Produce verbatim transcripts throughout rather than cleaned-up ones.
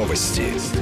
Новости.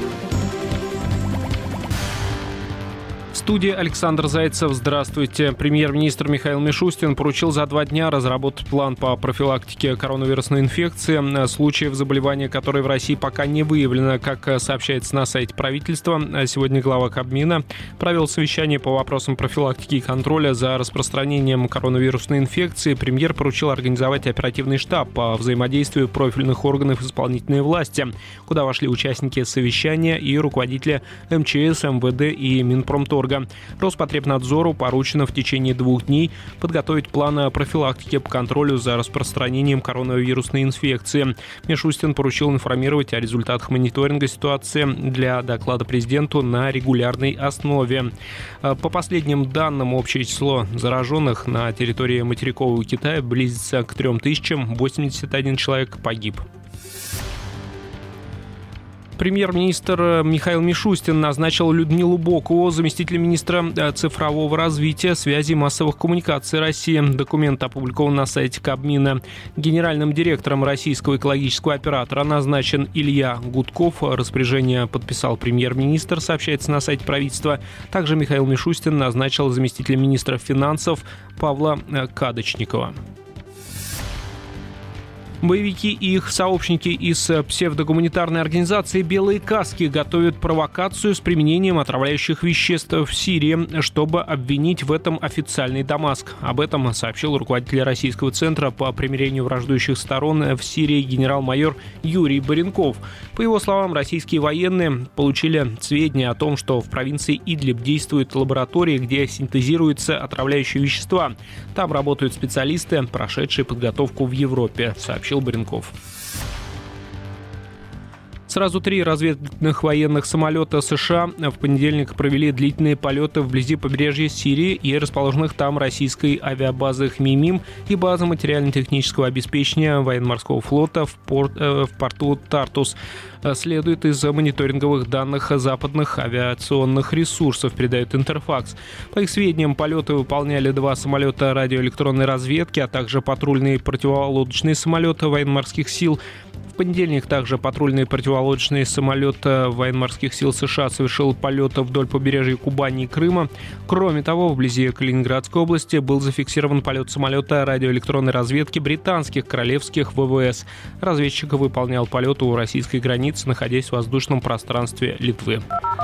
В студии Александр Зайцев. Здравствуйте. Премьер-министр Михаил Мишустин поручил за два дня разработать план по профилактике коронавирусной инфекции. Случаев заболевания, которые в России пока не выявлено, как сообщается на сайте правительства. Сегодня глава Кабмина провел совещание по вопросам профилактики и контроля за распространением коронавирусной инфекции. Премьер поручил организовать оперативный штаб по взаимодействию профильных органов исполнительной власти, куда вошли участники совещания и руководители эм че эс, эм вэ дэ и Минпромторга. Роспотребнадзору поручено в течение двух дней подготовить план профилактики по контролю за распространением коронавирусной инфекции. Мишустин поручил информировать о результатах мониторинга ситуации для доклада президенту на регулярной основе. По последним данным, общее число зараженных на территории материкового Китая близится к трем тысячам, восемьдесят один человек погиб. Премьер-министр Михаил Мишустин назначил Людмилу Бокову заместителем министра цифрового развития, связи и массовых коммуникаций России. Документ опубликован на сайте Кабмина. Генеральным директором российского экологического оператора назначен Илья Гудков. Распоряжение подписал премьер-министр, сообщается на сайте правительства. Также Михаил Мишустин назначил заместителем министра финансов Павла Кадочникова. Боевики и их сообщники из псевдогуманитарной организации «Белые каски» готовят провокацию с применением отравляющих веществ в Сирии, чтобы обвинить в этом официальный Дамаск. Об этом сообщил руководитель Российского центра по примирению враждующих сторон в Сирии генерал-майор Юрий Баренков. По его словам, российские военные получили сведения о том, что в провинции Идлиб действуют лаборатории, где синтезируются отравляющие вещества. Там работают специалисты, прошедшие подготовку в Европе, сообщил Баренков. Сразу три разведывательных военных самолета США в понедельник провели длительные полеты вблизи побережья Сирии и расположенных там российской авиабазы Хмеймим и базы материально-технического обеспечения военно-морского флота в, порт, э, в порту Тартус. Следует из мониторинговых данных западных авиационных ресурсов, передает Интерфакс. По их сведениям, полеты выполняли два самолета радиоэлектронной разведки, а также патрульные противолодочные самолеты военно-морских сил. В понедельник также патрульный противолодочный самолет военно-морских сил США совершил полет вдоль побережья Кубани и Крыма. Кроме того, вблизи Калининградской области был зафиксирован полет самолета радиоэлектронной разведки британских королевских вэ вэ эс. Разведчик выполнял полет у российской границы, находясь в воздушном пространстве Литвы.